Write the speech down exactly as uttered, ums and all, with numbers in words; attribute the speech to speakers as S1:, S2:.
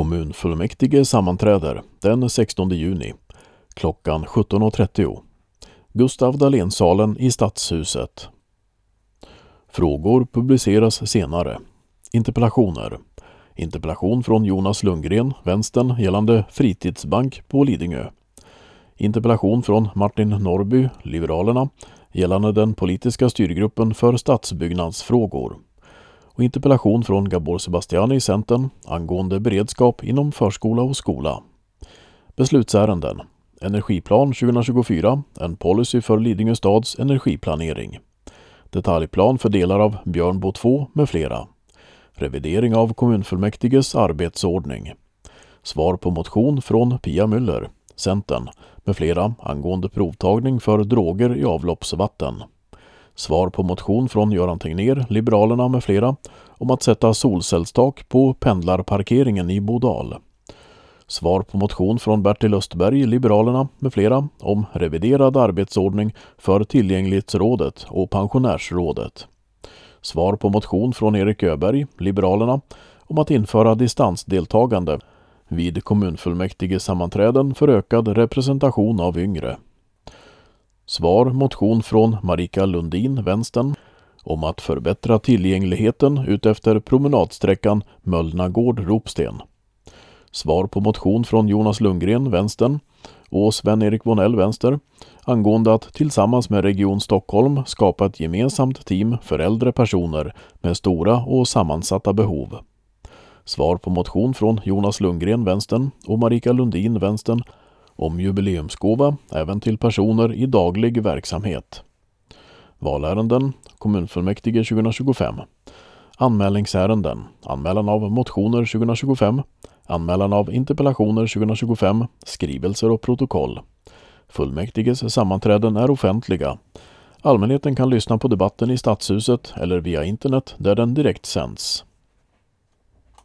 S1: Kommunfullmäktige sammanträder den sextonde juni klockan sjutton och trettio. Gustav Dahlén-salen i Stadshuset. Frågor publiceras senare. Interpellationer. Interpellation från Jonas Lundgren, Vänstern, gällande fritidsbank på Lidingö. Interpellation från Martin Norrby, Liberalerna, gällande den politiska styrgruppen för stadsbyggnadsfrågor. Och interpellation från Gabor Sebastiani, Centern, angående beredskap inom förskola och skola. Beslutsärenden. Energiplan tjugohundratjugofyra, en policy för Lidingö stads energiplanering. Detaljplan för delar av Björnbo två med flera. Revidering av kommunfullmäktiges arbetsordning. Svar på motion från Pia Müller, Centern, med flera angående provtagning för droger i avloppsvatten. Svar på motion från Göran Tegnér, Liberalerna med flera, om att sätta solcellstak på pendlarparkeringen i Bodal. Svar på motion från Bertil Östberg, Liberalerna med flera, om reviderad arbetsordning för tillgänglighetsrådet och pensionärsrådet. Svar på motion från Erik Öberg, Liberalerna, om att införa distansdeltagande vid kommunfullmäktige sammanträden för ökad representation av yngre. Svar motion från Marika Lundin, Vänstern, om att förbättra tillgängligheten utefter promenadsträckan Möllnagård-Ropsten. Svar på motion från Jonas Lundgren, Vänstern, och Sven-Erik Vonell, Vänster, angående att tillsammans med Region Stockholm skapa ett gemensamt team för äldre personer med stora och sammansatta behov. Svar på motion från Jonas Lundgren, Vänstern, och Marika Lundin, Vänstern, om jubileumsgåva även till personer i daglig verksamhet. Valärenden, kommunfullmäktige tjugohundratjugofem. Anmälningsärenden, anmälan av motioner tjugohundratjugofem, anmälan av interpellationer tjugohundratjugofem, skrivelser och protokoll. Fullmäktiges sammanträden är offentliga. Allmänheten kan lyssna på debatten i Stadshuset eller via internet där den direkt sänds.